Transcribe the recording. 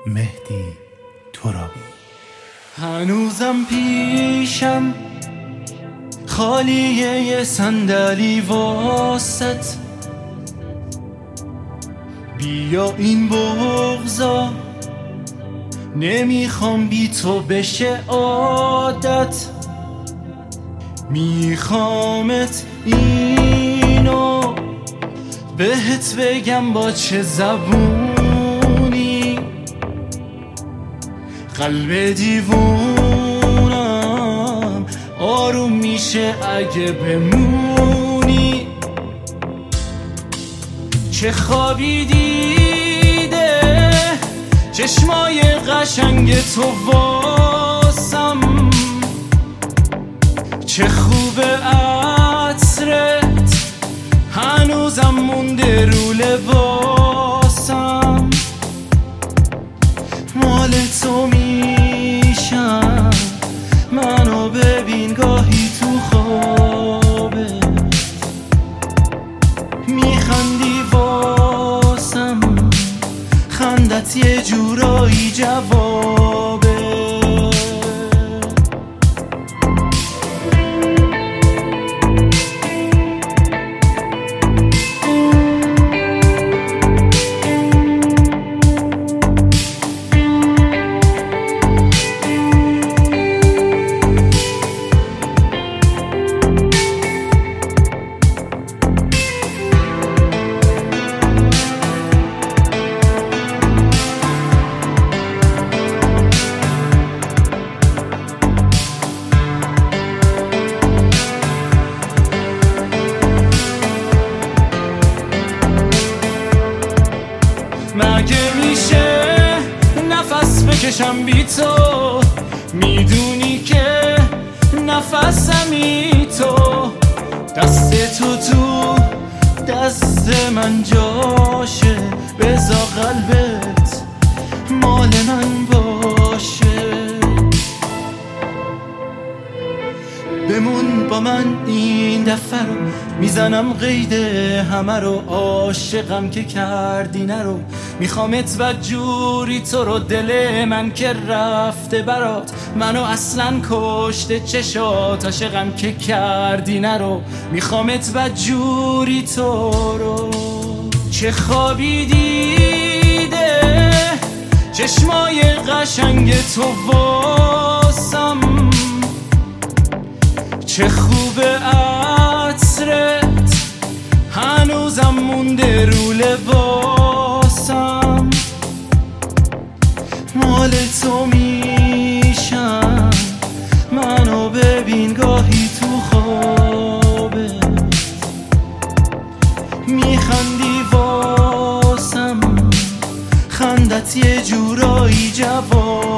مهدی ترابی. هنوزم پیشم خالیه یه صندلی واسط، بیا این بغضا نمیخوام بی تو بشه عادت، میخوامت اینو بهت بگم با چه زبونی، قلب دیوونم آروم میشه اگه بمونی. چه خوابی دیده چشمای قشنگ تو واسم، چه خوب عطرت هنوزم مونده رو لباسم، مال تو میشم منو ببین گاهی تو خوابت، میخندی واسم خندت یه جورایی جوابه. مگه میشه نفس بکشم بی تو، میدونی که نفسمی تو، دست تو دست من جاشه، بذار قلبت مال من باشه، بمون با من این دفعه رو، میزنم قید همه رو، عاشقم که کردی نرو، میخوامت بدجوری تو رو، دل من که رفته برات، منو اصلا کشته چشات، عاشقم که کردی نرو، میخوامت بدجوری تو رو. چه خوابی دیده چشمای قشنگ تو واسم، چه خوب عطرت هنوزم مونده رو لباسم، مال تو میشم منو ببین گاهی تو خوابت، میخندی واسم خندت یه جورایی جواب